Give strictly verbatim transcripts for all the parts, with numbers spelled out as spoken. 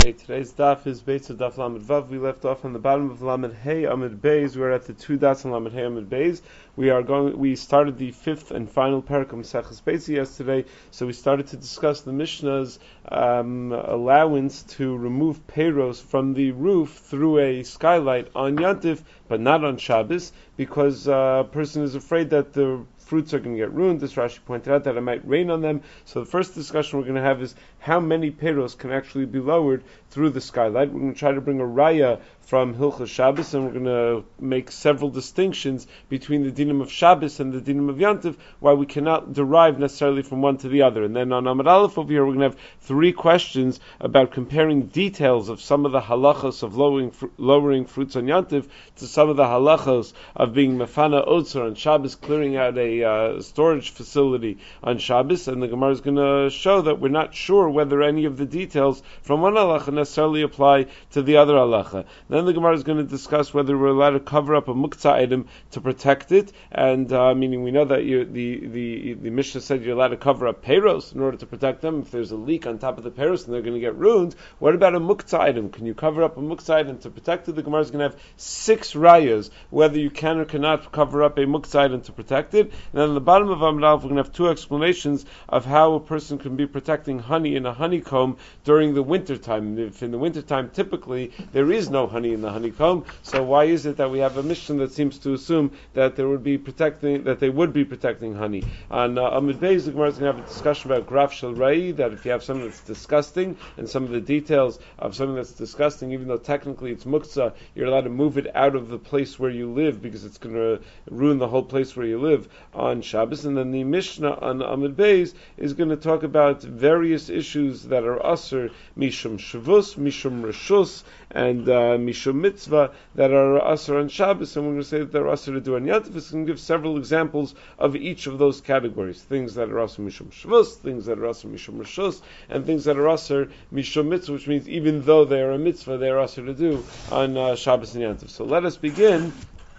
Okay, today's daf is based on daf Lamed Vav. We left off on the bottom of Lamed Hey Amid Beis. We're at the two dots on Lamed Hey Amid Beis. We are going. We started the fifth and final parak of Maseches Beis yesterday, so we started to discuss the Mishnah's um, allowance to remove peiros from the roof through a skylight on Yantif, but not on Shabbos, because uh, a person is afraid that the fruits are going to get ruined. This Rashi pointed out that it might rain on them. So the first discussion we're going to have is how many peiros can actually be lowered through the skylight. We're going to try to bring a raya from Hilchos Shabbos, and we're going to make several distinctions between the dinim of Shabbos and the dinim of Yantiv, why we cannot derive necessarily from one to the other. And then on Amud Aleph over here, we're going to have three questions about comparing details of some of the halachos of lowering, fr- lowering fruits on Yantiv to some of the halachos of being mefana otzer on Shabbos, clearing out a uh, storage facility on Shabbos. And the Gemara is going to show that we're not sure whether any of the details from one halacha necessarily apply to the other halacha. Then the Gemara is going to discuss whether we're allowed to cover up a muktzah item to protect it, and uh, meaning we know that you, the, the the Mishnah said you're allowed to cover up peiros in order to protect them. If there's a leak on top of the peiros and they're going to get ruined, what about a muktzah item? Can you cover up a muktzah item to protect it? The Gemara is going to have six rayas whether you can or cannot cover up a muktzah item to protect it. And then at the bottom of Amud Aleph, we're going to have two explanations of how a person can be protecting honey in a honeycomb during the winter time. If in the winter time typically there is no honey in the honeycomb, so why is it that we have a mission that seems to assume that there would be protecting, that they would be protecting honey? On uh, Amud Beis, the Gemara is going to have a discussion about graf shel rai, that if you have something that's disgusting and some of the details of something that's disgusting, even though technically it's muktzah, you're allowed to move it out of the place where you live because it's going to ruin the whole place where you live on Shabbos. And then the Mishnah on Amud Beis is going to talk about various issues that are aser mishum shavus, mishum reshus, and uh, mishum mitzvah that are aser on Shabbos, and we're going to say that they're aser to do on Yantiv. It's going to give several examples of each of those categories: things that are aser mishum shavus, things that are aser mishum reshus, and things that are aser mishum mitzvah, which means even though they are a mitzvah, they are aser to do on uh, Shabbos and Yantiv. So let us begin.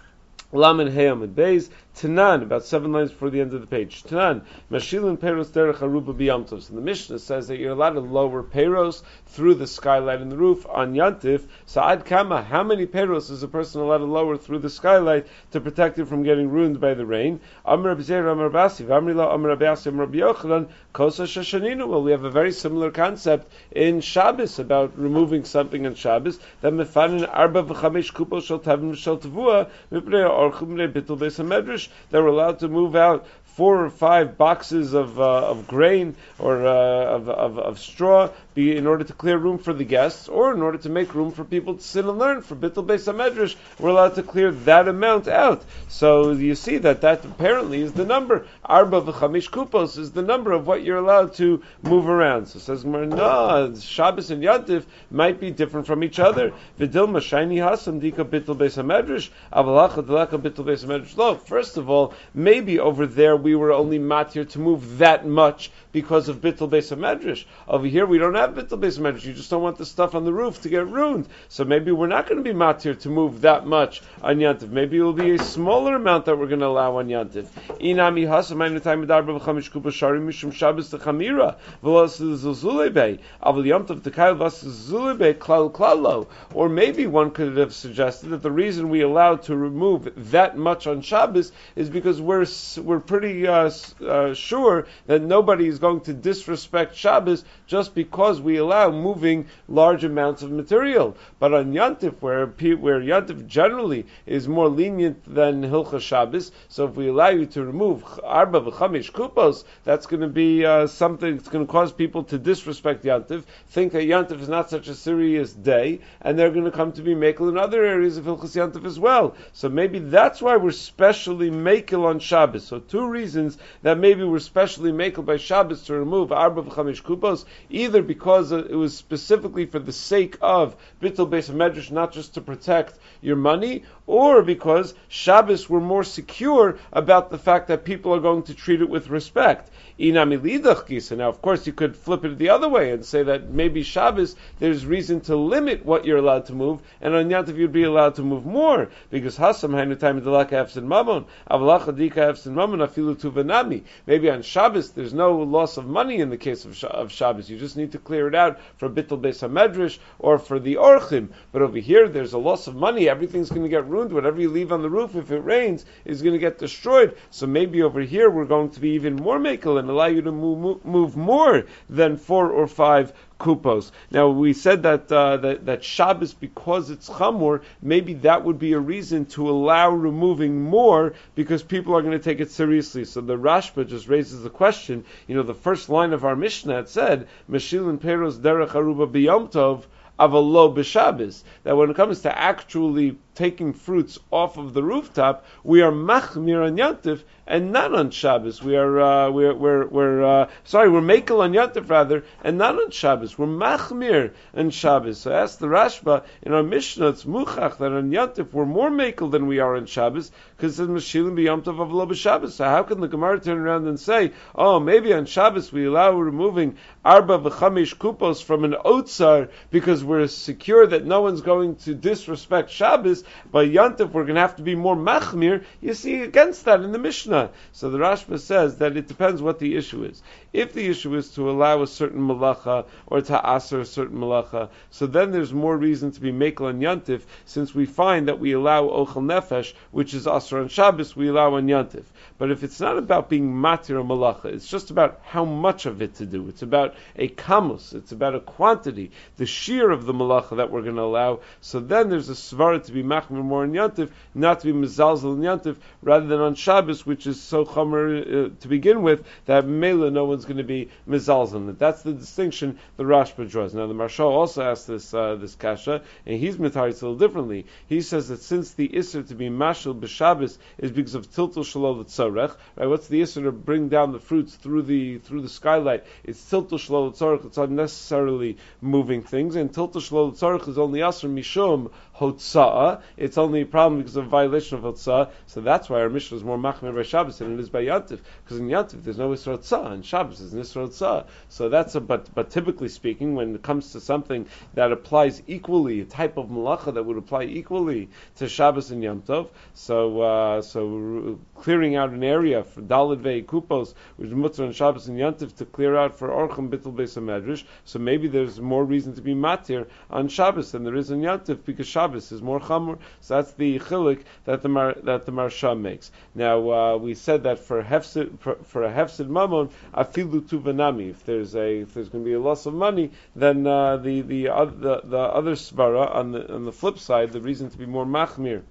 Lamed Hey Amud Beis. Tanan, about seven lines before the end of the page. Tanan, Mashilin Peiros Derech Haruba B'Yamtos. And the Mishnah says that you're allowed to lower Peiros through the skylight in the roof on Yantif. Sa'ad Kama, how many Peiros is a person allowed to lower through the skylight to protect it from getting ruined by the rain? Amr Abzeir, Amr Basi, Vamrila, Amr Abasi, Amr Yochanan, Kosa Shashaninu. Well, we have a very similar concept in Shabbos about removing something on Shabbos. That Mefanin Arba V'Chamesh Kupos Shel Tavim Shel Tavua, Mipnei Orchum Le Bittul Beis HaMedrash. They're allowed to move out four or five boxes of uh, of grain or uh, of, of of straw, be in order to clear room for the guests, or in order to make room for people to sit and learn. For Bittul Beis HaMedrash, we're allowed to clear that amount out. So you see that that apparently is the number. Arba v'chamish kupos is the number of what you're allowed to move around. So says Gemara, no, Shabbos and Yantif might be different from each other. V'dilma shayni hasam dika Bittul Beis HaMedrash avalacha delaka Bittul Beis HaMedrash. Look, first of all, maybe over there we were only matir to move that much because of Bittul Beis HaMedrash. Over here we don't have Bittul Beis HaMedrash. You just don't want the stuff on the roof to get ruined. So maybe we're not going to be matir to move that much on Yantiv. Maybe it will be a smaller amount that we're going to allow on Yantiv. Inami hasamaynu time medarba v'chamish kupa shari mishum Shabbos techamira v'los zuzulebe aval Yantiv tekayel vas zuzulebe klal klalo. Or maybe one could have suggested that the reason we allowed to remove that much on Shabbos is because we're we're pretty uh, uh, sure that nobody is going to disrespect Shabbos just because we allow moving large amounts of material. But on Yantif, where where Yantif generally is more lenient than Hilchos Shabbos, so if we allow you to remove arba v'chamish kupos, that's going to be uh, something that's going to cause people to disrespect Yantif, think that Yantif is not such a serious day, and they're going to come to be mekel in other areas of Hilchos Yantif as well. So maybe that's why we're specially mekel on Shabbos. So two reasons that maybe we're specially mekel by Shabbos to remove arba v'chamish kupos, either because it was specifically for the sake of Bittul Beis HaMedrash, not just to protect your money, or because Shabbos were more secure about the fact that people are going to treat it with respect. Inami lidach gisa. Now, of course, you could flip it the other way and say that maybe Shabbos, there's reason to limit what you're allowed to move, and on Yantiv you'd be allowed to move more, because Hasam hainu time delaka efsin mamon, avalacha dika efsin mamon afilu tuvanami. Maybe on Shabbos there's no loss of money in the case of, of Shabbos. You just need to clear it out for Bittul Beis HaMedrash or for the Orchim. But over here, there's a loss of money. Everything's going to get ruined. Whatever you leave on the roof, if it rains, is going to get destroyed. So maybe over here, we're going to be even more makel and allow you to move, move more than four or five kupos. Now we said that, uh, that that Shabbos, because it's chamor, maybe that would be a reason to allow removing more because people are going to take it seriously. So the Rashba just raises the question. You know, the first line of our Mishnah, it said, "Meshilin peros derech aruba b'yom tov." Avalo b'Shabbos, that when it comes to actually taking fruits off of the rooftop, we are machmir on Yantif and not on Shabbos. We are uh, we're we're, we're uh, sorry, we're makel on Yantif rather, and not on Shabbos. We're machmir on Shabbos. So ask the Rashba in our Mishnah, it's muchach that on Yantif we're more makel than we are on Shabbos because it's Mashilim b'Yom Tov Avalo b'Shabbos. So how can the Gemara turn around and say, oh, maybe on Shabbos we allow removing arba v'chamish kupos from an otzar because we're secure that no one's going to disrespect Shabbos. By Yantif, we're going to have to be more machmir. You see against that in the Mishnah. So the Rashba says that it depends what the issue is. If the issue is to allow a certain malacha or to aser a certain malacha, so then there's more reason to be mekel on Yantif, since we find that we allow ochel nefesh, which is aser on Shabbos, we allow on Yantif. But if it's not about being matir or malacha, it's just about how much of it to do. It's about a kamus. It's about a quantity, the shear of the malacha that we're going to allow. So then there's a svara to be machmir more in Yantif, not to be mezalzel in Yantif, rather than on Shabbos, which is so chomer uh, to begin with that mela no one's going to be mezalzel. That's the distinction the Rashba draws. Now the Marshal also asked this uh, this kasha, and he's mitaritz a little differently. He says that since the isser to be mashal b'Shabbos is because of tiltul shalol tzorech, right? What's the isser to bring down the fruits through the through the skylight? It's tiltul shalol tzorech. It's unnecessarily moving things, and tiltul shalol tzorech is only asr mishum hotza'ah. It's only a problem because of violation of hotza'ah. So that's why our Mishnah is more machmir by Shabbos than it is by Yantif, because in Yantif there's no isra hotza'ah, and Shabbos is an isra hotza'ah. So that's a but. But typically speaking, when it comes to something that applies equally, a type of malacha that would apply equally to Shabbos and Yom Tov, so uh, so clearing out an area for Daled Vei Kupos, which is Mutzah on Shabbos and Yom Tov, to clear out for Orchim Bittul Beis HaMedrash. So maybe there's more reason to be matir on Shabbos than there is on Yom Tov, because Shabbos is more chamor. So that's the chilik that the Mar, that the Marsha makes. Now uh, we said that for hefsid for, for a hefsid mamon afilu tuvanami, if there's a if there's going to be a loss of money, then uh, the the, uh, the the other svara on the on the flip side, the reason to be more machmir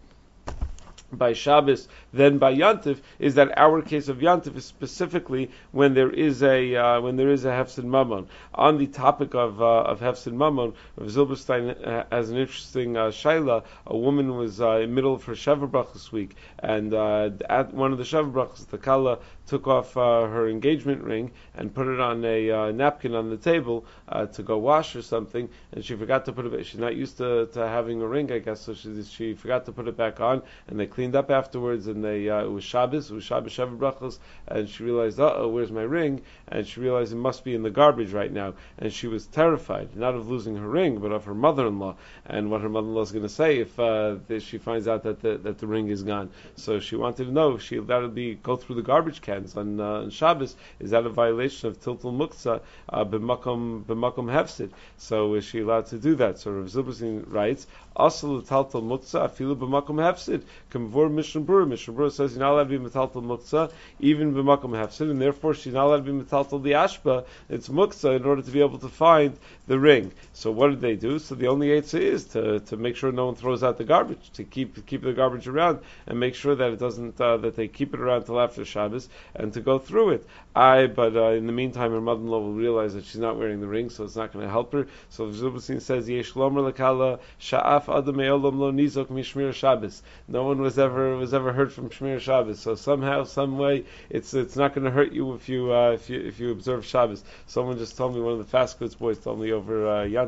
by Shabbos than by Yantif is that our case of Yantif is specifically when there is a uh, when there is a hefsid mamon. On the topic of uh, of hefsid mamon, Rav Zilberstein uh, has an interesting uh, shaila. A woman was uh, in the middle of her Sheva Brach this week, and uh, at one of the Sheva Brachos, the Kala took off uh, her engagement ring and put it on a uh, napkin on the table uh, to go wash or something, and she forgot to put it back. She's not used to, to having a ring, I guess, so she she forgot to put it back on, and they cleaned up afterwards, and they uh, it was Shabbos, it was Shabbos Sheva Brachos, and she realized, uh oh, where's my ring? And she realized it must be in the garbage right now, and she was terrified, not of losing her ring, but of her mother-in-law, and what her mother-in-law is going to say if uh, she finds out that the, that the ring is gone. So she wanted to know if she that would be go through the garbage can on, uh, on Shabbos, is that a violation of Tiltul Muktzah uh, b'makom b'makom hefsid? So is she allowed to do that? So Rav Zilberstein writes, Asal Taltal Muktzah afilu b'makom hefsid. Kamvor Mishnah Berurah. Mishnah Berurah says you're not allowed to be metaltal Muktzah even b'makom hefsid, and therefore she's not allowed to be metaltal the ashba. It's Muktzah in order to be able to find the ring. So what did they do? So the only eitzah is to to make sure no one throws out the garbage, to keep keep the garbage around and make sure that it doesn't uh, that they keep it around till after Shabbos, and to go through it. I, but uh, in the meantime, her mother-in-law will realize that she's not wearing the ring, so it's not going to help her. So Zilberstein says, Yesh lomer lekala sha'af adam me'olam lo nizok mishmir Shabbos. No one was ever was ever hurt from Shmir Shabbos. So somehow, some way, it's it's not going to hurt you if you uh, if you if you observe Shabbos. Someone just told me, one of the fast goods boys told me over uh, Yantif,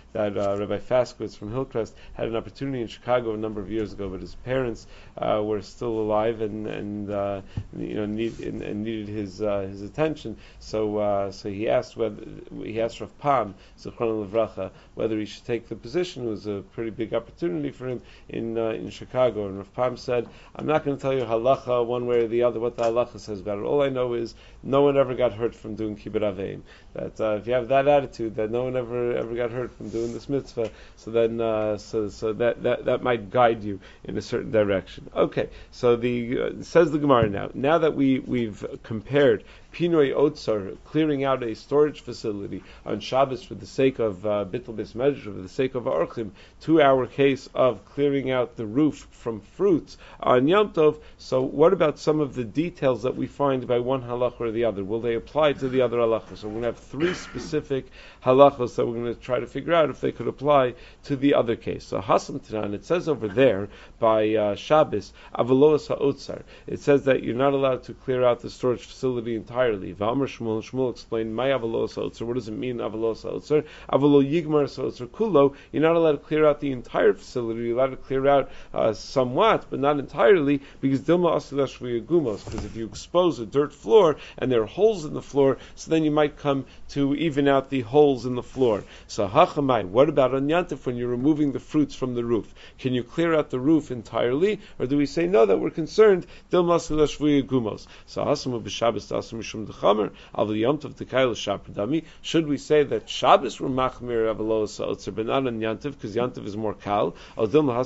that uh, Rabbi Faskowitz from Hillcrest had an opportunity in Chicago a number of years ago, but his parents uh, were still alive and and uh, you know need, and, and needed his uh, his attention. So uh, so he asked whether he asked Rav Pam Zichron Livracha whether he should take the position. It was a pretty big opportunity for him in uh, in Chicago, and Rav Pam said, "I'm not going to tell you halacha one way or the other what the halacha says about it. All I know is no one ever got hurt from doing kibbut aveim. That uh, if you have that attitude, that no one ever ever got hurt from doing this mitzvah, so then uh, so so that, that that might guide you in a certain direction." Okay, so the uh, says the Gemara now. Now that we we've compared Pinoi Otsar, clearing out a storage facility on Shabbos for the sake of uh, Bittul Beis Medrash, for the sake of Orchim, to our case of clearing out the roof from fruits on Yom Tov. So what about some of the details that we find by one halacha or the other? Will they apply to the other halachas? So we're going to have three specific halachas that we're going to try to figure out if they could apply to the other case. So Hasam Tanan, it says over there by uh, Shabbos, Avalos HaOtzar, it says that you're not allowed to clear out the storage facility entirely. V'amar Shmuel, Shmuel explained, "My Avalos HaOtzar." What does it mean, Avalos HaOtzar? Avalo Yigmar HaOtzar Kulo. You're not allowed to clear out the entire facility. You're allowed to clear out uh, somewhat, but not entirely, because Dilma Asilash V'Yagumos. Because if you expose a dirt floor and there are holes in the floor, so then you might come to even out the holes in the floor. So Hachamai, what about on Yantif when you're removing the fruits from the roof? Can you clear out the roof entirely, or do we say no, that we're concerned Dilma Asilash V'Yagumos? So Hasamu b'Shabbos Tasim Mishum Dechamer Al Yom Tov Dekayel Shapradami. Should we say that Shabbos were machmir Avalos HaOtzar, but not on Yantiv, because Yantiv is more kal? Or maybe we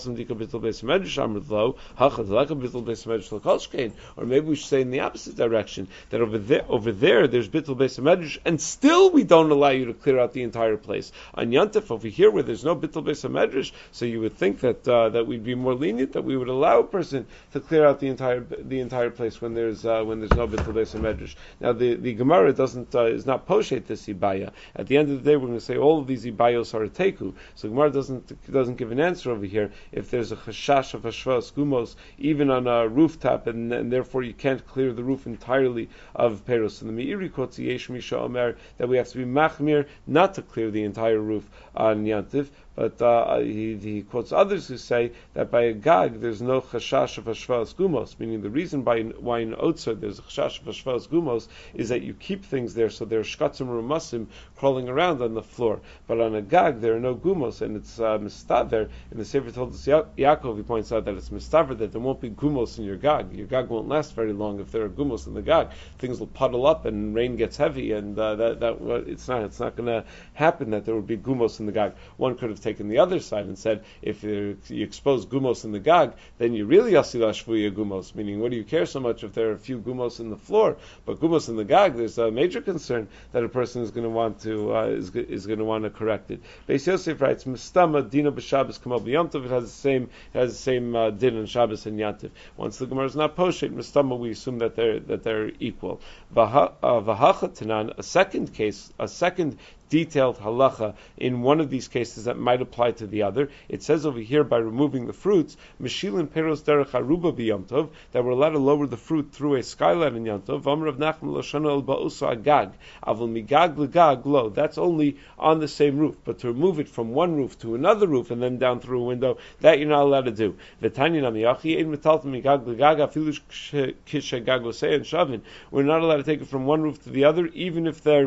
should say in the opposite direction, that over there, over there, there's Bittul Beis HaMedrash, and still we don't allow you to clear out the entire place. On Yantif, over here, where there's no Bittul Beis HaMedrash, so you would think that uh, that we'd be more lenient, that we would allow a person to clear out the entire the entire place when there's uh, when there's no Bittul Beis HaMedrash. Now the, the Gemara doesn't uh, is not poshet this ibaya. At the end of the day, we're going to say all of these ibayos are a teku. So Gemara doesn't doesn't give an answer over here if there's a chashash of hashvas gumos even on a rooftop, and, and therefore you can't clear the roof entirely of peros. So the Meiri quotes Yesh Misha Omer that we have to be machmir not to clear the entire roof on Yantiv. But uh, he, he quotes others who say that by a gag there's no chashash of hashvaas gumos, meaning the reason by why in Otzer there's a chashash of hashvaas gumos is that you keep things there so there are shkatzim rumasim crawling around on the floor. But on a gag there are no gumos, and it's uh, mistaver. In the Sefer Toldos ya- Yaakov he points out that it's mistaver, that there won't be gumos in your gag. Your gag won't last very long if there are gumos in the gag. Things will puddle up and rain gets heavy, and uh, that that uh, it's not it's not going to happen that there would be gumos in the gag. One could have taken the other side and said, if you, you expose gumos in the gag, then you really asilash fuya gumos, meaning what do you care so much if there are a few gumos in the floor? But gumos in the gag, there's a major concern that a person is going to want to uh, is, is going to want to correct it. Beis Yosef writes, "Mistama dina b'Shabbos kamo b'Yom Tov." It has the same it has the same uh, din on Shabbos and Yantiv. Once the Gemara is not poshet mistama, we assume that they're that they're equal. V'hacha tanan, a second case, a second detailed halacha in one of these cases that might apply to the other. It says over here by removing the fruits, Meshilin Peros Derech Haruba b'Yom Tov, that we're allowed to lower the fruit through a skylight in Yom Tov. V'amar Rav Nachman Loshana El Ba'usa Agag, Avol Migag L'Gag Lo. That's only on the same roof, but to remove it from one roof to another roof and then down through a window, that you're not allowed to do. V'tanya Namiyachi Ein Metalta Migag L'Gag Afilu Kishagag Osei and Shavin. We're not allowed to take it from one roof to the other, even if they're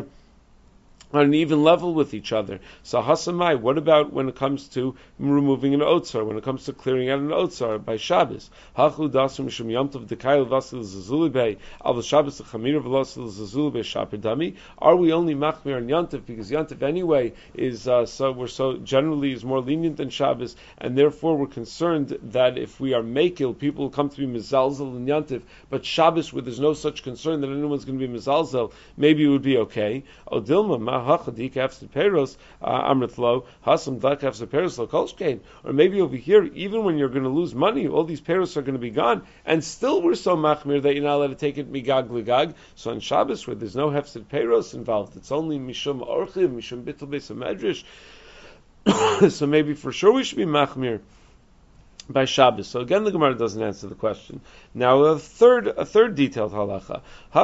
on an even level with each other. So Hasamai, what about when it comes to removing an otzar, when it comes to clearing out an otzar by Shabbos? Hachu dasum mishum Yom Tov dekayil vasil zazulibei al Shabbos chamir vasil zazulibei shapidami. Are we only machmir on Yom Tov because Yom Tov anyway is uh, so we're so generally is more lenient than Shabbos, and therefore we're concerned that if we are makil, people will come to be mezalzel in Yom Tov, but Shabbos where there's no such concern that anyone's going to be mezalzel, maybe it would be okay. Odilma or maybe over here, even when you're going to lose money, all these peros are going to be gone, and still we're so machmir that you're not allowed to take it migag ligag. So on Shabbos, where there's no hefsed peros involved, it's only mishum orchim, mishum bittul beis hamedrash. So maybe for sure we should be machmir by Shabbos. So again, the Gemara doesn't answer the question. Now, a third, a third detailed halacha: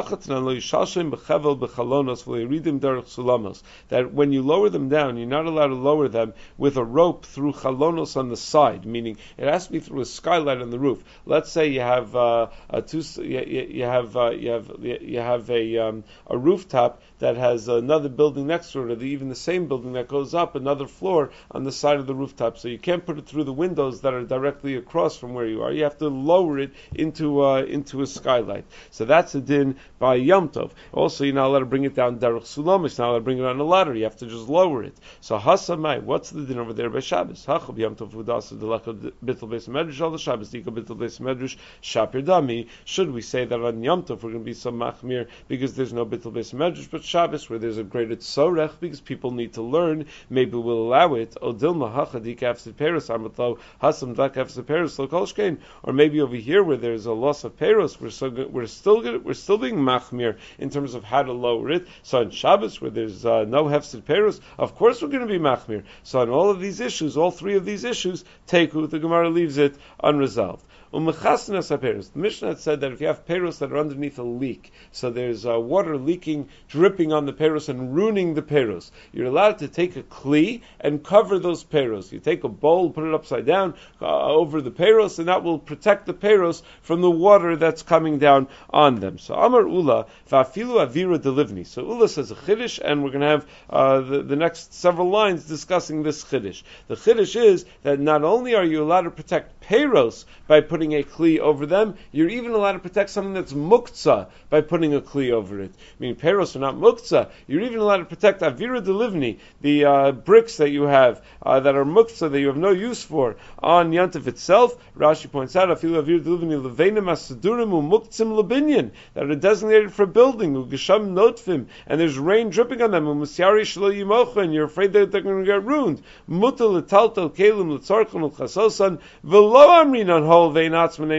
that when you lower them down, you're not allowed to lower them with a rope through chalonos on the side, meaning it has to be through a skylight on the roof. Let's say you have uh, a two, you, you have uh, you have you have a um, a rooftop that has another building next to it, or the, even the same building that goes up another floor on the side of the rooftop. So you can't put it through the windows that are directly across from where you are. You have to lower it into uh, into a skylight. So that's a din by Yom Tov. Also, you're not allowed to bring it down derech sulam. You're not allowed to bring it on a ladder. You have to just lower it. So hasamai, what's the din over there by Shabbos? Hachab Yom Tov v'dasa delachad bittul beis medrash al Shabbos dika bittul beis medrash shapir dami. Should we say that on Yom Tov we're going to be so machmir because there's no bittul beis medrash, but Shabbos where there's a greater tzorech because people need to learn, maybe we'll allow it. Odilma hachad dika afsid peros amatlo hasam dak afsid peros lo kolshkein. Or maybe over here where there's a loss of peros, we're so good, we're still good, we're still being machmir in terms of how to lower it. So on Shabbos where there's uh, no hefsid peros, of course we're going to be machmir. So on all of these issues, all three of these issues, teku, the Gemara leaves it unresolved. The Mishnah had said that if you have peros that are underneath a leak, so there's uh, water leaking, dripping on the peros and ruining the peros, you're allowed to take a kli and cover those peros. You take a bowl, put it upside down uh, over the peros, and that will protect the peros from the water that's coming down on them. So Amar Ula, Vafilu Avira Delivni. So Ula says a chiddush, and we're going to have uh, the, the next several lines discussing this chiddush. The chiddush is that not only are you allowed to protect peros by putting a kli over them, you're even allowed to protect something that's muktzah by putting a kli over it. I mean, peros are not muktzah. You're even allowed to protect avira delivni, the uh, bricks that you have uh, that are muktzah, that you have no use for, on Yantif itself. Rashi points out, afilu avira delivni levenim asadurim umuktzim lebinyan, that are designated for building, ugesham notfim, and there's rain dripping on them, umusyari shlo yimocha, and you're afraid that they're going to get ruined. Mutal letaltal kelim letzarchon l'chasosan, v'lo amrin on hol vein. We don't say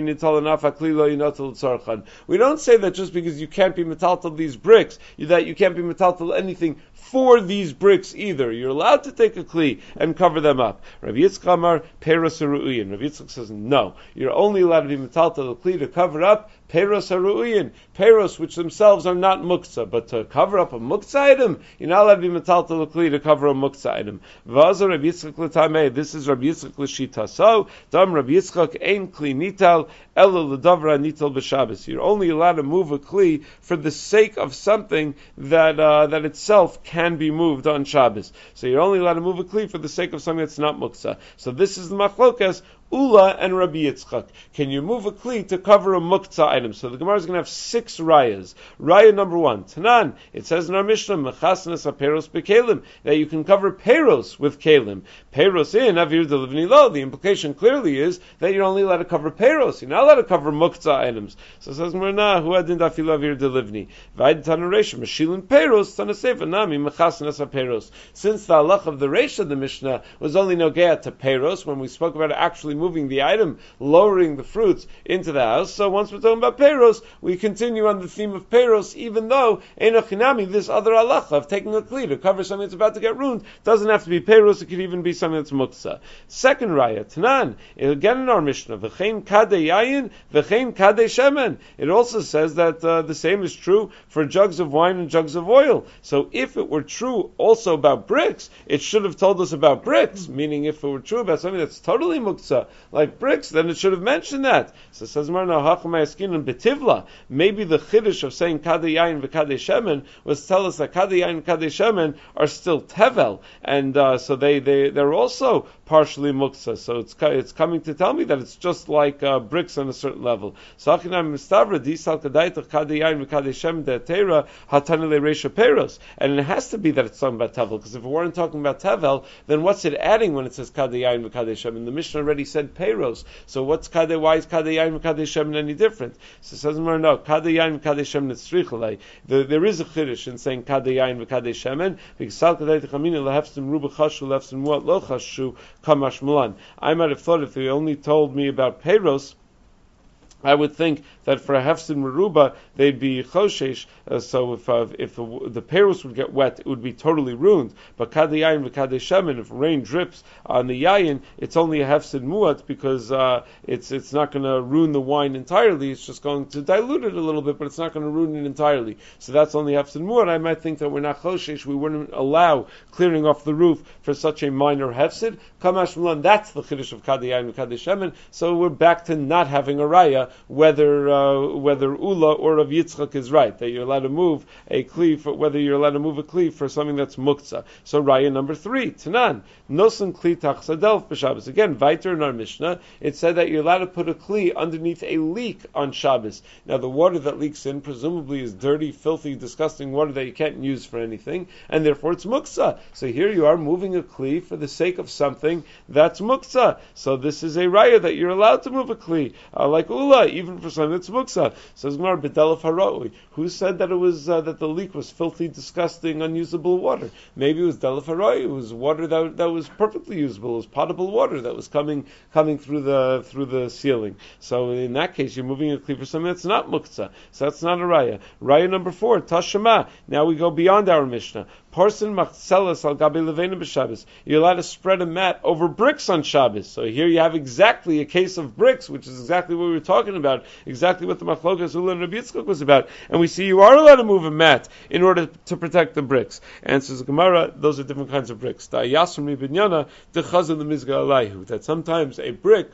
that just because you can't be metaltal these bricks, that you can't be metaltal anything for these bricks either. You're allowed to take a kli and cover them up. Rabbi Yitzchak Amar peros haru'uyin. Rabbi Yitzchak says no. You're only allowed to be metaltal a kli to cover up peros haru'uyin, peros which themselves are not muktzah, but to cover up a muktzah item, you're not allowed to be metaltal a kli to cover a muktzah item. V'azar Rabbi Yitzchak l'tamei. This is Rabbi Yitzchak l'shita. So dam Rabbi Yitzchak ein kli nital elo l'davra nital b'Shabbos. You're only allowed to move a kli for the sake of something that uh, that itself can be moved on Shabbos. So you're only allowed to move a kli for the sake of something that's not muktzah. So this is the machlokas Ula and Rabbi Yitzchak. Can you move a kli to cover a muktzah item? So the Gemara is going to have six rayas. Raya number one, Tanan. It says in our Mishnah, Mechasnas aperos bekelim, that you can cover peros with kelim. Peros in avir delivni lo. The implication clearly is that you're only allowed to cover peros. You're not allowed to cover muktzah items. So it says Merna, who adin dafil avir delivni. Vaid tanu reisha mashilin peros tanasefa nami mechasnas aperos. Since the halach of the reisha of the Mishnah was only nogea to peros, when we spoke about actually moving the item, lowering the fruits into the house. So once we're talking about peros, we continue on the theme of peros, even though enochinami, this other halacha of taking a kli to cover something that's about to get ruined, doesn't have to be peros, it could even be something that's muktzah. Second raya, Tanan, again in our Mishnah, v'chein kadei yayin, v'chein kadei shemen. It also says that uh, the same is true for jugs of wine and jugs of oil. So if it were true also about bricks, it should have told us about bricks, meaning if it were true about something that's totally muktzah, like bricks, then it should have mentioned that. So it says Marna Hachamayskin and Betivla. Maybe the chiddush of saying Kadei Yain v'Kadei Shemen was to tell us that Kadei Yain and Kadei Shemen are still tevel, and uh, so they they they're also partially muktzah. So it's it's coming to tell me that it's just like uh, bricks on a certain level. So Achinam Mistavra Disal Kadaitach Kadei Yain v'Kadei Shemen De'Teira Hatanile Reisha Peros, and it has to be that it's talking about tevel, because if it weren't talking about tevel, then what's it adding when it says Kadei Yain v'Kadei Shemen? The Mishnah already said peros. So what's kadei? Why is kadei yain and kadei shemen any different? So it says more no kadei yain and kadei shemen tzrichalei. There is a chiddush in saying kadei yain and kadei shemen because sal kadei techamina lehefstim ruba chashu lehefstim muat lo chashu kamash malan. I might have thought if they only told me about peros, I would think that for a hefsid meruba they'd be choshesh. Uh, so if uh, if the, the perus would get wet, it would be totally ruined. But kadei yayin v'kadei shemen, if rain drips on the yayin, it's only a hefsid muat because uh, it's it's not going to ruin the wine entirely. It's just going to dilute it a little bit, but it's not going to ruin it entirely. So that's only hefsid muat. I might think that we're not choshesh. We wouldn't allow clearing off the roof for such a minor hefsid. Kamash Milan, that's the chiddush of kadei yayin v'kadei shemen. So we're back to not having a raya, whether uh, whether Ula or Rav Yitzchak is right, that you're allowed to move a kli, for, whether you're allowed to move a kli for something that's muktzah. So raya number three, Tanan, nosen kli tachsadelf b'Shabbos. Again, weiter in our Mishnah, it said that you're allowed to put a kli underneath a leak on Shabbos. Now the water that leaks in presumably is dirty, filthy, disgusting water that you can't use for anything, and therefore it's muktzah. So here you are moving a kli for the sake of something that's muktzah. So this is a raya that you're allowed to move a kli, uh, like Ula, even for something that's muktzah. Says Gemara, B'delef haroi. Who said that it was uh, that the leak was filthy, disgusting, unusable water? Maybe it was delef haroi. It was water that that was perfectly usable. It was potable water that was coming coming through the through the ceiling. So in that case, you're moving a kli for something that's not muktzah. So that's not a raya. Raya number four, tashema. Now we go beyond our Mishnah. Parson machzelas al gabi levena b'Shabbos. You're allowed to spread a mat over bricks on Shabbos. So here you have exactly a case of bricks, which is exactly what we were talking about, exactly what the machlokas Ula and Rabbi Yitzchak was about. And we see you are allowed to move a mat in order to protect the bricks. Answers the Gemara, those are different kinds of bricks. That sometimes a brick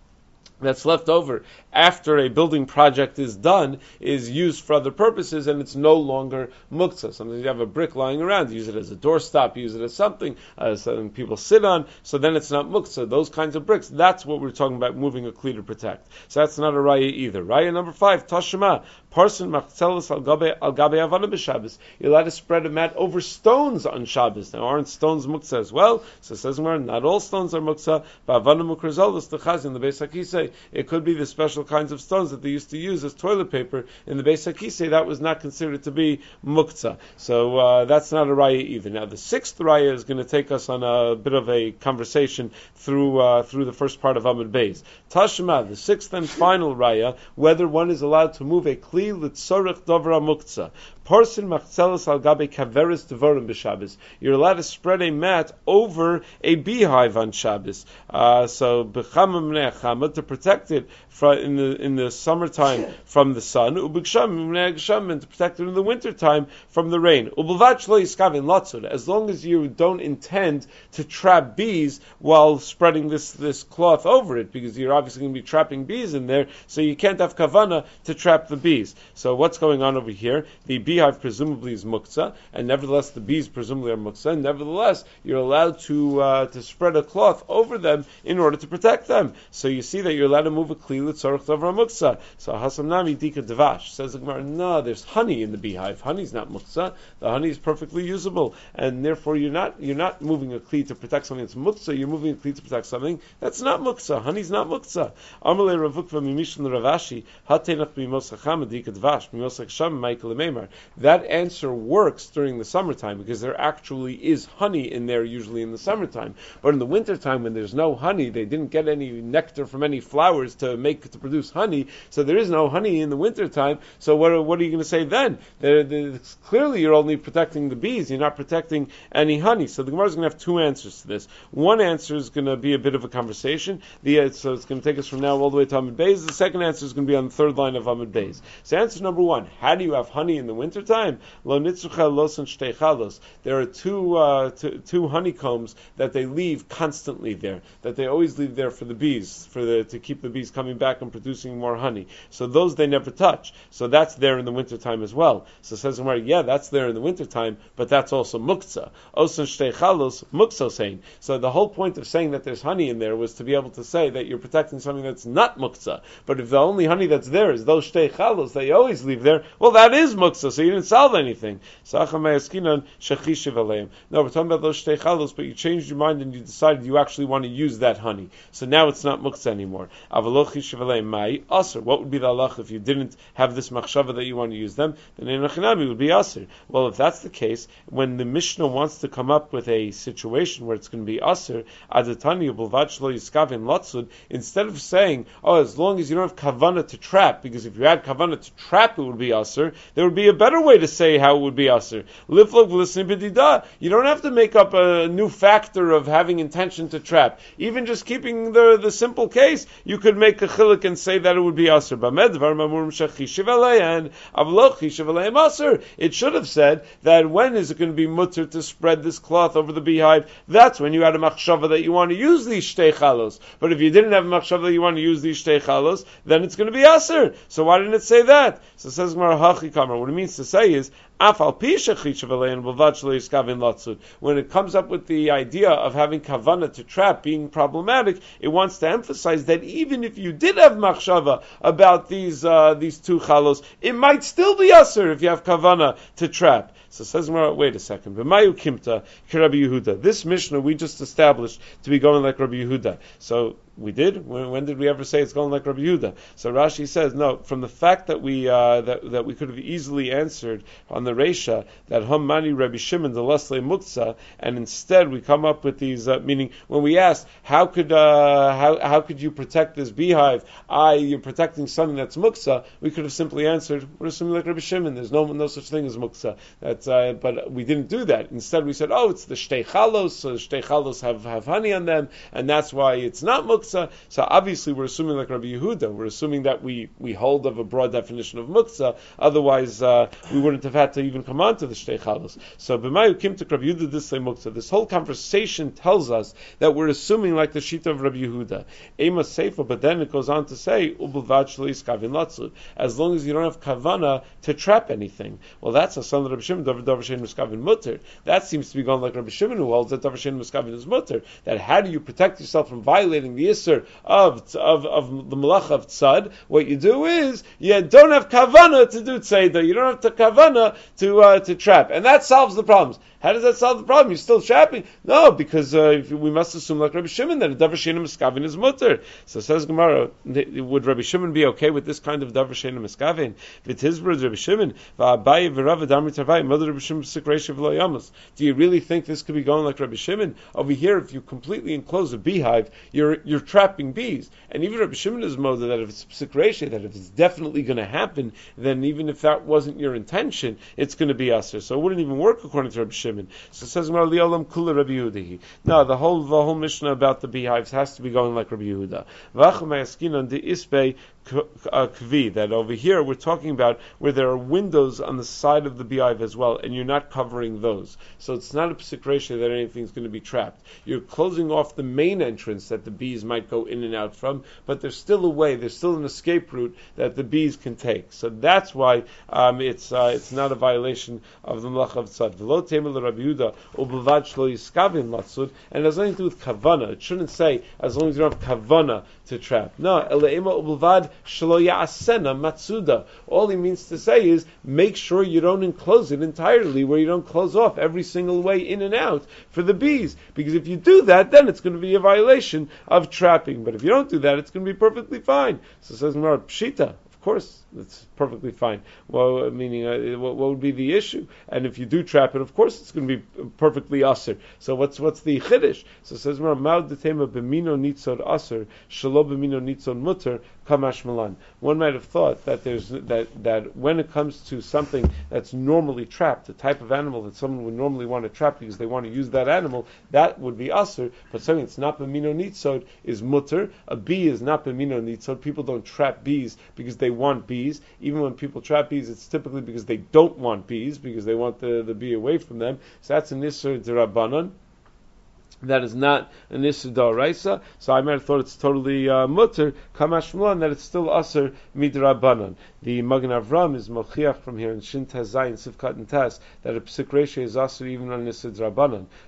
that's left over after a building project is done is used for other purposes and it's no longer muktzah. Sometimes you have a brick lying around, you use it as a doorstop, you use it as something, uh, something people sit on, so then it's not muktzah. Those kinds of bricks, that's what we're talking about, moving a kli to protect. So that's not a raya either. Raya number five, tashema. Parson machzelas al gabe al gabe avana b'Shabbos. You're allowed to spread a mat over stones on Shabbos. Now, aren't stones muktzah as well? So it says not all stones are muktzah. Ba'avana mukrazolus the chazin the Beis Hakisei. It could be the special kinds of stones that they used to use as toilet paper in the Beis Hakisei. That was not considered to be muktzah. So uh, that's not a raya either. Now, the sixth raya is going to take us on a bit of a conversation through uh, through the first part of Amud Beis. Tashma, the sixth and final raya, whether one is allowed to move a kli l'tzorech dovra muktzah. Parson machzelas al gabe kaveris devorim b'Shabbos. You're allowed to spread a mat over a beehive on Shabbos. Uh, so b'chama mnei chama, to protect it from, in the in the summertime from the sun. Ub'gsham mnei gsham, and to protect it in the wintertime from the rain. Ub'lvad shlo yiskavin latzud. As long as you don't intend to trap bees while spreading this this cloth over it, because you're obviously going to be trapping bees in there, so you can't have kavana to trap the bees. So what's going on over here? The bee beehive presumably is muktzah, and nevertheless the bees presumably are muktzah, and nevertheless you're allowed to uh, to spread a cloth over them in order to protect them. So you see that you're allowed to move a kli l'tzorech davar muktzah. So hasamnami dika devash, says the Gemara, no, there's honey in the beehive. Honey's not muktzah. The honey is perfectly usable, and therefore you're not you're not moving a kli to protect something that's muktzah. You're moving a kli to protect something that's not muktzah. Honey's not muktzah. Amalei ravukva mimishn ravashi hatenach b'mosacham dika devash b'mosach sham Michael Meimar. That answer works during the summertime because there actually is honey in there usually in the summertime. But in the wintertime when there's no honey, they didn't get any nectar from any flowers to make to produce honey, so there is no honey in the wintertime. So what, what are you going to say then? There, there, clearly you're only protecting the bees, you're not protecting any honey. So the Gemara is going to have two answers to this. One answer is going to be a bit of a conversation. The, uh, so it's going to take us from now all the way to Amud Beis. The second answer is going to be on the third line of Amud Beis. So answer number one, how do you have honey in the wintertime? Lo nitzucha los and shteichalos. There are two, uh, two two honeycombs that they leave constantly there, that they always leave there for the bees, for the to keep the bees coming back and producing more honey. So those they never touch. So that's there in the wintertime as well. So it says Gemara, yeah, that's there in the wintertime, but that's also muktzah. Os and shteichalos muktzah saying. So the whole point of saying that there's honey in there was to be able to say that you're protecting something that's not muktzah. But if the only honey that's there is those shteichalos that you always leave there, well, that is muktzah. so you didn't sell anything. No, we're talking about those shtei chalos, but you changed your mind and you decided you actually want to use that honey. So now it's not muktzah anymore. What would be the halach if you didn't have this machshava that you want to use them? Then enochinami would be aser. Well, if that's the case, when the Mishnah wants to come up with a situation where it's going to be aser, adatani ubulvad shlo yiskavin lotzud, instead of saying, oh, as long as you don't have kavana to trap, because if you had kavana to trap, it would be aser, there would be a better way to say how it would be aser. Liflog v'lisnim b'dida. You don't have to make up a new factor of having intention to trap. Even just keeping the the simple case, you could make a chilik and say that it would be aser. It should have said that when is it going to be mutter to spread this cloth over the beehive? That's when you had a machshava that you want to use these shtei chalos. But if you didn't have a machshava that you want to use these shtei chalos, then it's going to be aser. So why didn't it say that? So it says Gemara Hachi Kamar. What it means to say is, when it comes up with the idea of having kavana to trap being problematic, it wants to emphasize that even if you did have machshava about these uh, these two chalos, it might still be aser if you have kavana to trap. So says Gemara, wait a second. B'mayu kimta Rabbi Yehuda. This Mishnah we just established to be going like Rabbi Yehuda. So we did. When, when did we ever say it's going like Rabbi Yehuda? So Rashi says no. From the fact that we uh, that that we could have easily answered on the Reisha that Hammani Rabbi Shimon the Lesle Muktzah, and instead we come up with these. Uh, meaning, when we asked how could uh, how how could you protect this beehive? I you're protecting something that's Muktzah. We could have simply answered we're assuming like Rabbi Shimon. There's no no such thing as Muktzah. That Uh, but we didn't do that. Instead, we said, "Oh, it's the shtei chalos. So the shtei chalos have, have honey on them, and that's why it's not muktzah." So obviously, we're assuming like Rabbi Yehuda. We're assuming that we, we hold of a broad definition of muktzah. Otherwise, uh, we wouldn't have had to even come on to the shtei chalos. So b'mayu kim to Rabbi Yehuda this say muktzah. This whole conversation tells us that we're assuming like the shita of Rabbi Yehuda. Ema seifa, but then it goes on to say ubulvad shlo yiskavin latzud. As long as you don't have kavana to trap anything. Well, that's a son of Rabbi Shimon. Davar shein muskavin mutter. That seems to be going like Rabbi Shimon, who holds that davar shein muskavin is mutter. That how do you protect yourself from violating the isser of of of the malacha of tzad? What you do is you don't have kavana to do tzeda. You don't have to kavana to uh, to trap, and that solves the problems. How does that solve the problem? You're still trapping? No, because uh, we must assume like Rabbi Shimon that a davar shein muskavin is mutter. So says Gemara, would Rabbi Shimon be okay with this kind of davar shein muskavin? V'tizbur Rabbi Shimon v'abayi v'Rav Adamri Tarvai mother Rabbi Shimon Sikreisha v'lo yamas. Do you really think this could be going like Rabbi Shimon? Over here, if you completely enclose a beehive, you're you're trapping bees. And even Rabbi Shimon is mother that if it's Sikreisha, that if it's definitely going to happen, then even if that wasn't your intention, it's going to be aser. So it wouldn't even work according to Rabbi Shimon. So it says Li Olam Kula Rabbi Yehuda. No, the whole the whole Mishnah about the beehives has to be going like Rabbi Yehuda. Kvi, that over here we're talking about where there are windows on the side of the beehive as well, and you're not covering those. So it's not a psik ratio that anything's going to be trapped. You're closing off the main entrance that the bees might go in and out from, but there's still a way, there's still an escape route that the bees can take. So that's why um, it's uh, it's not a violation of the Melach of Tzad. V'lo temel Rabbi Yehuda u'belvad shlo yiskavin latzud, and it has nothing to do with kavana. It shouldn't say as long as you don't have kavana to trap. No, ele'ema u'belvad shlo ya'asena matzuda. All he means to say is make sure you don't enclose it entirely, where you don't close off every single way in and out for the bees. Because if you do that, then it's going to be a violation of trapping. But if you don't do that, it's going to be perfectly fine. So it says Gemara, Pshita. Of course, it's perfectly fine. Well, meaning, uh, what, what would be the issue? And if you do trap it, of course, it's going to be perfectly aser. So what's what's the chiddush? So it says, "Ma'od detema b'mino nitzod aser, shelo b'mino nitzod mutter, kamash malan." One might have thought that there's that that when it comes to something that's normally trapped, the type of animal that someone would normally want to trap because they want to use that animal, that would be aser. But something that's not b'mino nitzod is mutter. A bee is not b'mino nitzod. People don't trap bees because they want bees. Even when people trap bees, it's typically because they don't want bees, because they want the, the bee away from them. So that's an Isser D'Rabbanan. That is not an Isser D'Oraisa. So I might have thought it's totally uh, mutter, kamash malan, that it's still aser midrabanan. The Magen Avram is mochiach from here in Shin Taz Zayin Sivkat and Tas that a psik ratio is aser even on Isser D'Rabbanan.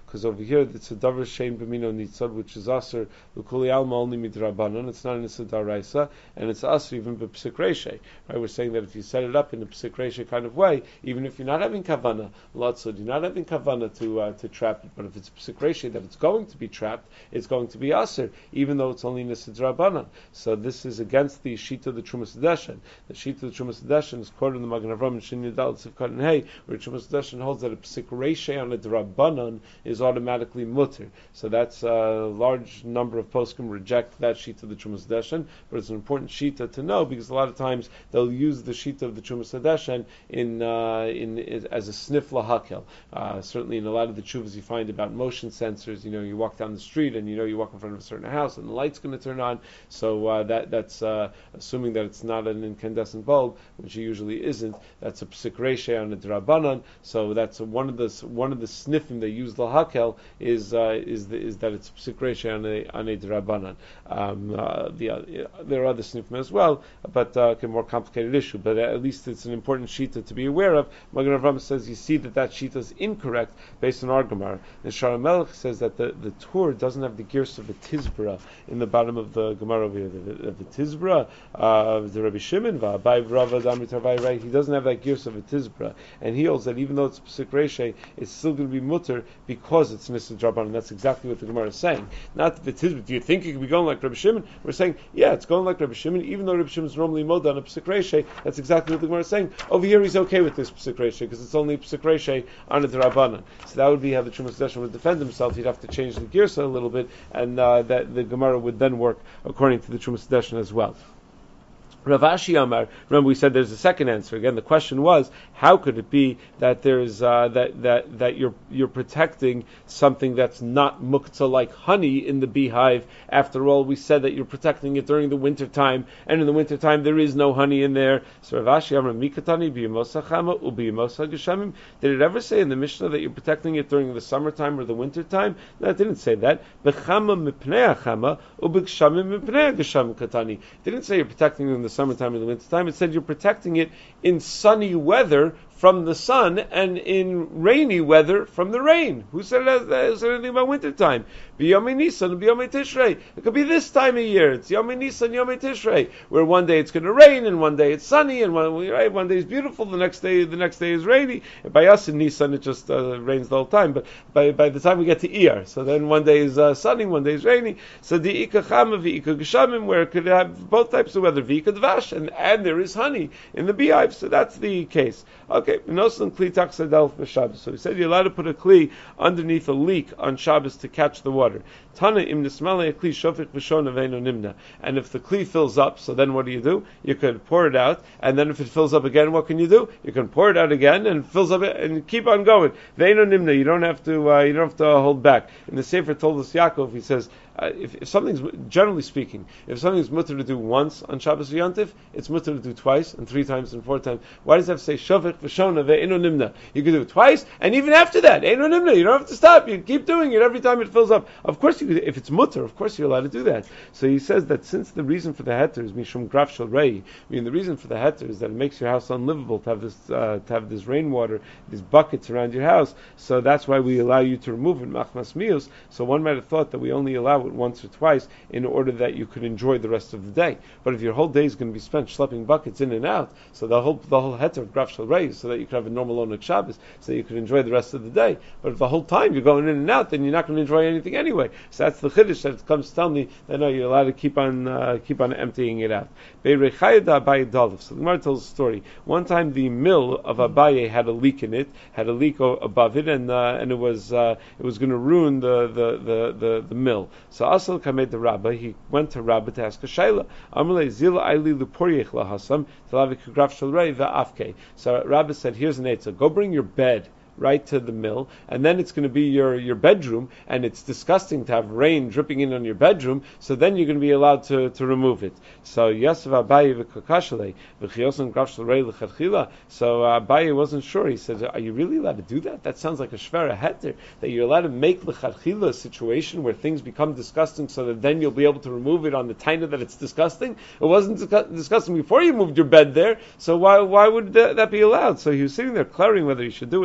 because over here it's a davar shein b'mino nitzad, which is aser l'kuli alma only midrabanan. It's not in a daraisa, and it's aser even b'psik reishe. Right? We're saying that if you set it up in a psik reishe kind of way, even if you're not having kavana latzud, you're not having kavana to uh, to trap it, but if it's psik reishe that it's going to be trapped, it's going to be aser, even though it's only in a drabanan. So this is against the shita of the Trumas Hadeshen. The shita of the Trumas Hadeshen is quoted in the Magen Avraham and Shin Yudal Tzivkat and Hey, where Trumas Hadeshen holds that a psik reishe on a drabanan is automatically mutter. So that's a large number of poskim reject that shita of the Trumas Hadeshen, but it's an important shita to know because a lot of times they'll use the shita of the Trumas Hadeshen in, uh, in, in as a sniff lahakel. Uh, certainly in a lot of the chuvas you find about motion sensors, you know, you walk down the street and you know you walk in front of a certain house and the light's going to turn on. So uh, that that's uh, assuming that it's not an incandescent bulb, which it usually isn't. That's a psik reishe on a drabanan. So that's a, one of the one of the sniffing they use lahakel is uh, is the, is that it's psik reishe on a on a drabanan. Um, uh, the uh, there are other sniffing as well, but uh, a more complicated issue. But at least it's an important shita to be aware of. Magen Avraham says you see that that shita is incorrect based on our Gemara. And Shara Melech says that the the Tur doesn't have the gears of a tizbra in the bottom of the Gemara over here. The, the, the tizbra, uh, the Rabbi Shimon, by Rava Damitarvai, right? He doesn't have that gears of a tizbra, and he holds that even though it's psik reishe, it's still going to be mutter because it's nisad drabanan. And that's exactly what the Gemara is saying. Not the tizbra. Do you think it could be going like Rabbi Shimon? We're saying, yeah, it's going like Rabbi Shimon, even though Rabbi Shimon is normally moda on a psik reishe. That's exactly what the Gemara is saying. Over here, he's okay with this psik reishe because it's only psik reishe on a drabanan. So that would be how the Trumas Hadeshen would defend himself. He'd have to change the girsa a little bit, and uh, that the Gemara would then work according to the Trumas Hadeshen as well. Rav Ashi Amar, remember we said there's a second answer. Again, the question was, how could it be that there's uh, that that that you're you're protecting something that's not muktzah like honey in the beehive? After all, we said that you're protecting it during the winter time, and in the winter time there is no honey in there. So Rav Ashi Amar Mikatani b'yimosa chama ub'yimosa geshamim. Did it ever say in the Mishnah that you're protecting it during the summertime or the winter time? No, it didn't say that. B'chama mipnei chama ub'geshamim mipnei geshamim katani. It didn't say you're protecting it in the summertime and the winter time. It said you're protecting it in sunny weather from the sun and in rainy weather from the rain. Who said it has anything about winter time? B'yomei Nisan and B'yomei Tishrei. It could be this time of year. It's Yomei Nisan, Yomei Tishrei, where one day it's going to rain and one day it's sunny and one, right, one day is beautiful, the next day the next day is rainy. And by us in Nisan it just uh, rains the whole time. But by by the time we get to Iyar, so then one day is uh, sunny, one day is rainy. So the Ika Chama v'Ika Geshamim, where it could have both types of weather, v'Ika Dvash, and and there is honey in the beehive. So that's the case. Okay, so we said you're allowed to put a kli underneath a leak on Shabbos to catch the water. Tana im nismale kli shofik v'shona ve'eno nimna. And if the kli fills up, so then what do you do? You could pour it out, and then if it fills up again, what can you do? You can pour it out again and fills up and keep on going. Ve'eno nimna. You don't have to. Uh, you don't have to hold back. In the Sefer told us Yaakov, he says. Uh, if, if something's, generally speaking, if something's mutter to do once on Shabbos Yantif, it's mutter to do twice and three times and four times. Why does it have to say shavik v'shona ve'eno nimna? You can do it twice, and even after that, eno nimna. You don't have to stop. You keep doing it every time it fills up. Of course, you, if it's mutter, of course you're allowed to do that. So he says that since the reason for the heter is mishum graf shel rei, I mean the reason for the heter is that it makes your house unlivable to have this uh, to have this rainwater, these buckets around your house. So that's why we allow you to remove it machmas mius. So one might have thought that we only allow it once or twice in order that you could enjoy the rest of the day. But if your whole day is going to be spent schlepping buckets in and out, so the whole the whole heter of graf shel rei, so that you could have a normal onik Shabbos, so that you could enjoy the rest of the day. But if the whole time you're going in and out, then you're not going to enjoy anything anyway. So that's the chiddush that it comes to tell me that no, you're allowed to keep on uh, keep on emptying it out. So the Gemara tells a story. One time the mill of Abaye had a leak in it, had a leak o- above it, and uh, and it was uh, it was going to ruin the the, the, the, the mill. So Asal kamed the Rabba, he went to Rabba to ask a shayla. Amalei zil aili luporiech lahasam telavik graf shel rei ve'afke. So Rabba said, here's an eitzah. Go bring your bed right to the mill, and then it's going to be your, your bedroom, and it's disgusting to have rain dripping in on your bedroom, so then you're going to be allowed to, to remove it. So Yasav Abaye v'kakashale v'chiyosan graf shel rei l'chadchila. So uh, Abaye wasn't sure. He said, are you really allowed to do that? That sounds like a shvera heter, that you're allowed to make l'chadchila a situation where things become disgusting, so that then you'll be able to remove it on the taina that it's disgusting. It wasn't disgusting before you moved your bed there, so why why would that, that be allowed? So he was sitting there clarifying whether he should do it, not do it.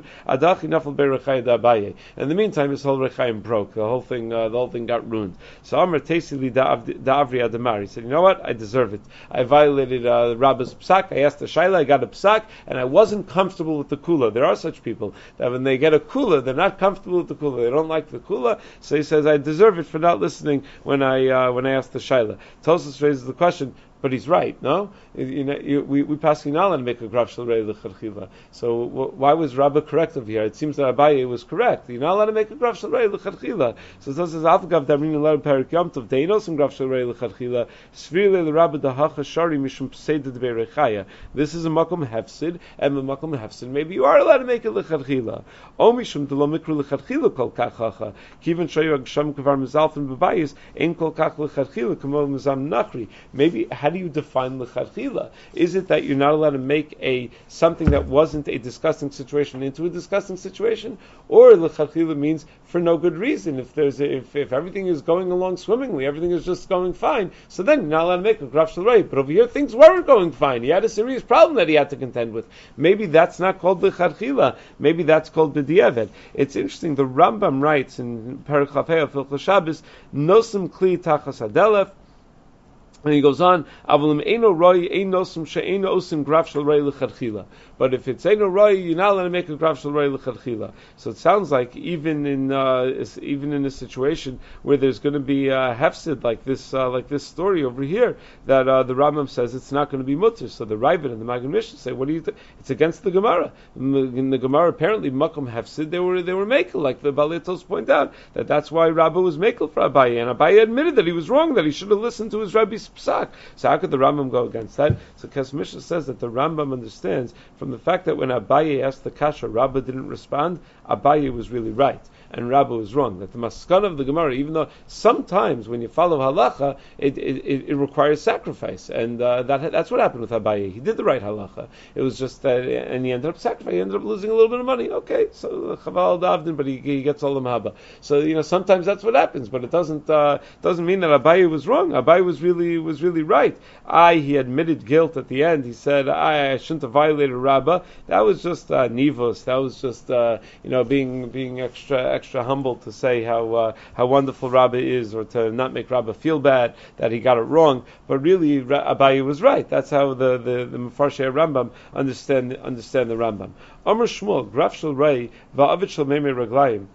Yosef, Adachi Nafal Bei Rechaya da Abaye. In the meantime, his whole Rechayim broke. The whole thing, uh, the whole thing got ruined. So Amar Tesili da Avri Adamar. He said, you know what? I deserve it. I violated uh, Rabba's psak. I asked the Shaila, I got a psak, and I wasn't comfortable with the kula. There are such people that when they get a kula, they're not comfortable with the kula. They don't like the kula. So he says, I deserve it for not listening when I uh, when I asked the Shaila. Tosfos raises the question, but he's right, no? You know, you, we we pass Hinala and make a graf shel rei l'chadchila. So w- why was Rabbah correct over here? It seems that Abaye was correct. You're not allowed to make a graf shel rei l'chadchila. So it says Alfagav Damrin Lar Perik Yom Tov Deinos and graf shel rei l'chadchila. Svirle l'Rabbah dahacha shari mishum pseida deberechaya. This is a makom hefsid, and the makom hefsid maybe you are allowed to make it l'chadchila. O mishum delo mikru l'chadchila kol kachacha. Kiven shayu agsham kavar mizalfen b'bayis ein kol kach l'chadchila kamo mizam nachri. Maybe how do you define l'chadchila? Is it that you're not allowed to make a something that wasn't a disgusting situation into a disgusting situation, or l'chadchila means for no good reason? If there's a, if if everything is going along swimmingly, everything is just going fine, so then you're not allowed to make a graf shel rei. But over here, things weren't going fine. He had a serious problem that he had to contend with. Maybe that's not called l'chadchila. Maybe that's called b'diavad. It's interesting. The Rambam writes in Perek Chafei of Hilchos Shabbos, nosim kli tachas hadelef. And he goes on, Avalim eino roi einosum she'eino osim graf shel rei l'chadchila. But if it's eino roi, you're not allowed to make a graf shel rei l'chadchila. So it sounds like even in uh, even in a situation where there's going to be a hefsid like this uh, like this story over here, that uh, the Rambam says it's not going to be mutter. So the Ravid and the Magen Mishnah say, what do you think? It's against the Gemara. In the Gemara, apparently makom hefsid they were they were makel, like the Baletos point out that that's why Rabbah was makel for Abaye, and Abaye admitted that he was wrong, that he should have listened to his Rabbi's psak. So how could the Rambam go against that? So Kes Mishnah says that the Rambam understands from the fact that when Abaye asked the kasha, Rabbah didn't respond, Abaye was really right, and Rabbah was wrong. That the maskana of the Gemara, even though sometimes when you follow halacha, it it, it requires sacrifice, and uh, that that's what happened with Abaye. He did the right halacha. It was just that, and he ended up sacrificing. He ended up losing a little bit of money. Okay, so chaval davdin, but he, he gets all the mahaba. So you know sometimes that's what happens, but it doesn't uh, doesn't mean that Abaye was wrong. Abaye was really was really right. I he admitted guilt at the end. He said I, I shouldn't have violated Rabbah. That was just uh, nivos. That was just uh, you know being being extra extra humble to say how uh, how wonderful Rabbah is, or to not make Rabbah feel bad that he got it wrong. But really, Abaye was right. That's how the the, the Mefarshei Rambam understand understand the Rambam. Amar Shmuel, graf shel rei va'avid shel meimei raglayim.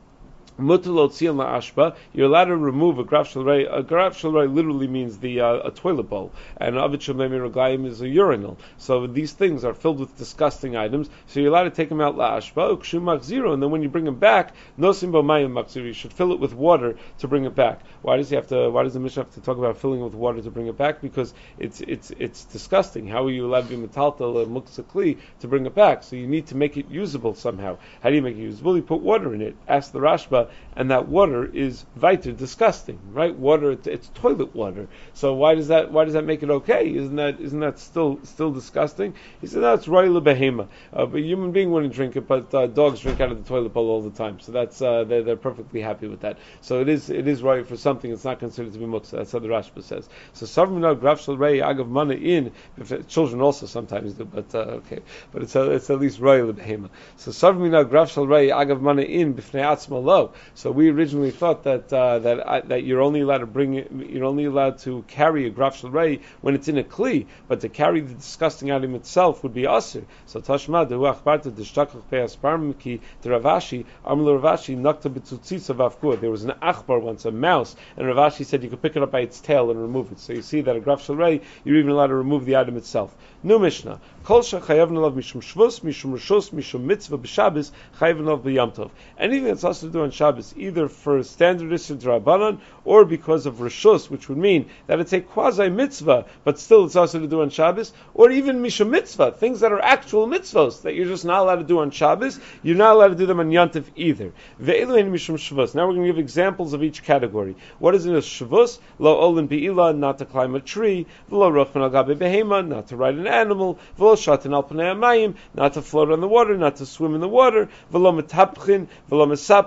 You're allowed to remove a graf shel rei. A graf shel rei literally means the uh, a toilet bowl, and avid shel meimei raglayim is a urinal. So these things are filled with disgusting items. So you're allowed to take them out la'ashba, ukshu machziro, and then when you bring them back, nosim bo mayim machziro. You should fill it with water to bring it back. Why does he have to? Why does the Mishnah have to talk about filling it with water to bring it back? Because it's it's it's disgusting. How are you allowed to be metaltal and muksakli to bring it back? So you need to make it usable somehow. How do you make it usable? You put water in it. Ask the Rashba. And that water is weiter disgusting, right? Water, it's, it's toilet water. So why does that why does that make it okay? Isn't that isn't that still still disgusting? He said, no, it's royal behema. Uh, but a human being wouldn't drink it, but uh, dogs drink out of the toilet bowl all the time. So that's uh, they're, they're perfectly happy with that. So it is it is royal for something. It's not considered to be muksa. That's how the Rashba says. So savmina graf shel rei agav mana in. Children also sometimes do, but uh, okay. But it's uh, it's at least royal behema. So savmina graf shel rei agav mana in b'fnei atzma lo. So we originally thought that uh, that uh, that you're only allowed to bring it, you're only allowed to carry a graf shel rei when it's in a kli, but to carry the disgusting item itself would be asur. So Tashma dehu achbarta d'shtakach pe'asparm ki to Ravashi amle Ravashi nakta b'tzutzitza v'afkur. There was an achbar once, a mouse, and Ravashi said you could pick it up by its tail and remove it. So you see that a graf shel rei you're even allowed to remove the item itself. New Mishnah. Kol shechayav nalav mishum shvus, mishum rishus, mishum mitzvah b'Shabbos, chayav nalav b'Yom Tov. Anything that's also to do on Shabbos, either for standard issur d'Rabbanan or because of rishus, which would mean that it's a quasi mitzvah, but still it's also to do on Shabbos, or even mishum mitzvah, things that are actual mitzvahs that you're just not allowed to do on Shabbos, you're not allowed to do them on Yom Tov either. Ve'elu ein mishum shvus. Now we're going to give examples of each category. What is in a shvus? Lo olin be'ilah, not to climb a tree. V'lo rochman al gabe behema, not to ride an animal. V'lo shatan al pnei hamayim, not to float on the water, not to swim in the water. V'lo metapchin, v'lo mesapkin, v'lo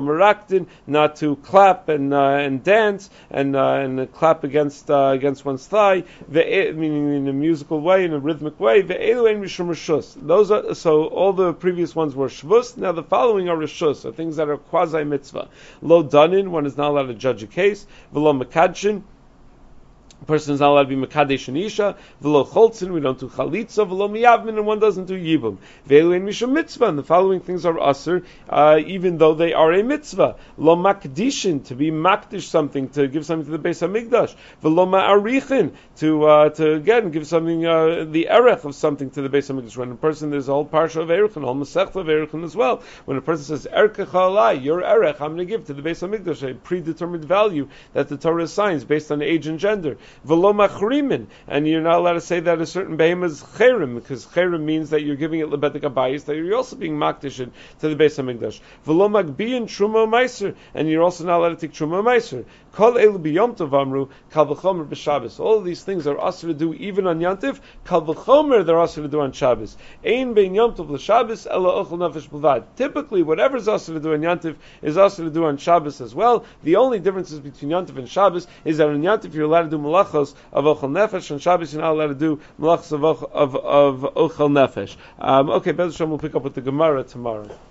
marakdin, not to clap and uh, and dance and uh, and uh, clap against uh, against one's thigh, meaning in a musical way, in a rhythmic way. Ve'elu ein mishum reshus. Those are so. All the previous ones were shvus. Now the following are reshus, are things that are quasi mitzvah. Lo danin, one is not allowed to judge a case. V'lo mekadshin. A person is not allowed to be mekadesh and isha. V'lo cholzin, we don't do chalitza. V'lo miyavmin, and one doesn't do yibum. Ve'elu ein mishum mitzvah, and the following things are usher, uh, even though they are a mitzvah. Lo makdishin, to be makdish something, to give something to the Beis Hamikdash. V'lo ma'arichin, to uh, to again give something, uh, the erech of something to the Beis Hamikdash. When a person, there's a whole parsha of erechin, a whole masechta of erechin as well. When a person says erkecha alai, your erech, I'm going to give to the Beis Hamikdash a predetermined value that the Torah assigns based on age and gender. V'lo machrimin, and you're not allowed to say that a certain behemoth is cherim, because cherim means that you're giving it lebedik abayis, that you're also being makdishin to the Beis Hamikdash. V'lo magbiyin truma meiser, and you're also not allowed to take truma meiser. Kol elu b'yom tov amru, kal v'chomer b'Shabbos. All of these things are also to do even on Yom Tov. Kal v'chomer, they're also to do on Shabbos. Ein bein Yom Tov l'Shabbos ela ochel nefesh b'lvad. Typically, whatever is also to do on Yom Tov is also to do on Shabbos as well. The only differences between Yom Tov and Shabbos is that on Yom Tov you're allowed to do malachos of ochel nefesh, on Shabbos you're not allowed to do malachos of of, of ochel nefesh. Um, okay, Bez Hashem, we'll pick up with the Gemara tomorrow.